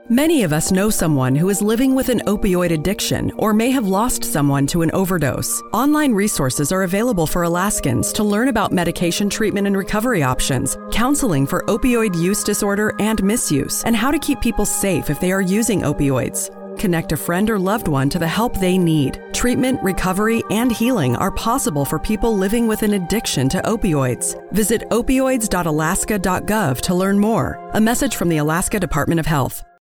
Many of us know someone who is living with an opioid addiction or may have lost someone to an overdose. Online resources are available for Alaskans to learn about medication treatment and recovery options, counseling for opioid use disorder and misuse, and how to keep people safe if they are using opioids. Connect a friend or loved one to the help they need. Treatment, recovery, and healing are possible for people living with an addiction to opioids. Visit opioids.alaska.gov to learn more. A message from the Alaska Department of Health.